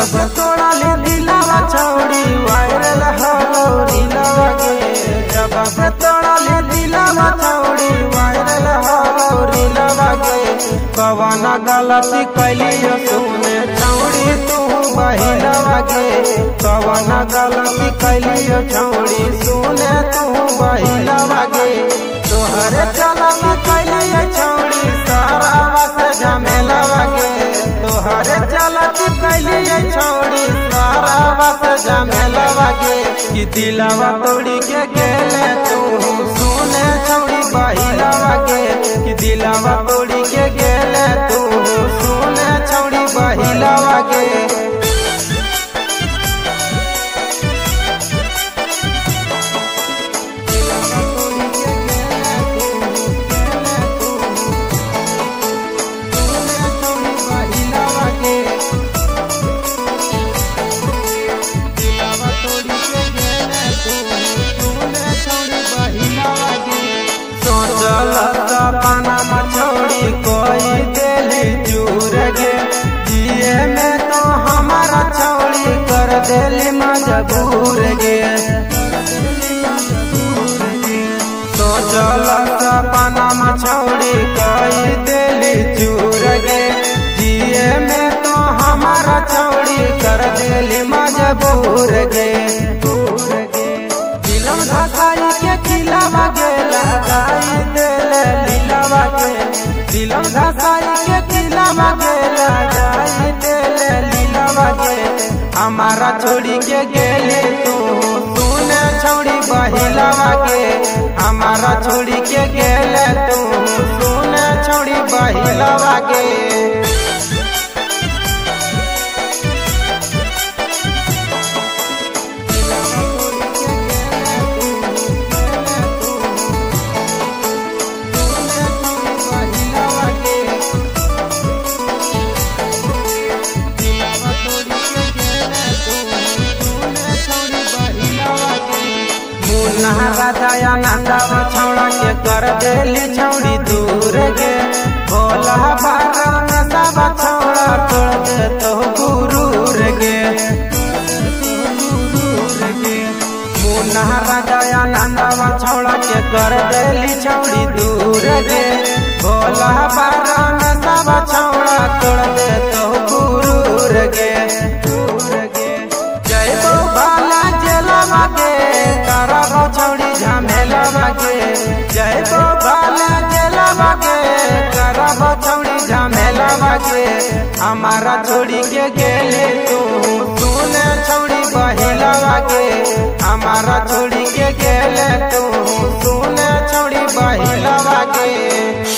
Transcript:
जब तोड़ा ले दिलावा छौड़ी वायरल हलो रीलावा के जब तोड़ा ले दिलावा छौड़ी वायरल हलो रीलावा के कवन गलती कैली सुने छौड़ी तू बहिलावा के कवन गलती कैली छौड़ी सुने तू बहिलावा के तोहरे चलत कैली छौड़ी सारा बस झमेलावा के तोहरे चलत कैली छौड़ी सारा बस झमेलावा के कि दिलावा तोड़ी के गेले तू सुने छौड़ी बहिलावा के कि दिलावा तोड़ी के गेले तू सुने छौड़ी बहिलावा के पाना छोड़ी कोई दिली चूर गे जिए में तो हमारा छौड़ी कर दिली मजबूर गे तो चलता पाना छोड़ी कोई दिली चूर गे जिए में तो हमारा छौड़ी कर दिली मजबूर गे दिलम धसाई के खिलावा गेला गाई दिले लीलावा के दिलम धसाई के खिलावा गेला गाई दिले लीलावा के हमारा छोड़ी के गेले तू सुने छौड़ी बहिलावा के हमारा छोड़ी के गेले तू सुने छौड़ी बहिलावा के राजा नंदावा छौड़ा के कर देली छौड़ी दूर गे भोला बाबा में सब छौड़ा तोड़ दे तो गुरूर गे मुन्ना राजा नंदावा छौड़ा के कर देली छौड़ी दूर गे भोला बाबा में सब छौड़ा तोड़ दे तो गुरूर गे जय बाला जेलावा के करब छौड़ी झमेलावा के जय बाला जेलावा के करब छौड़ी झमेलावा के हमारा छोड़ी के गेले तू सुने छौड़ी बहिलावा के हमारा छोड़ी के गेले तू सुने छौड़ी बहिलावा के।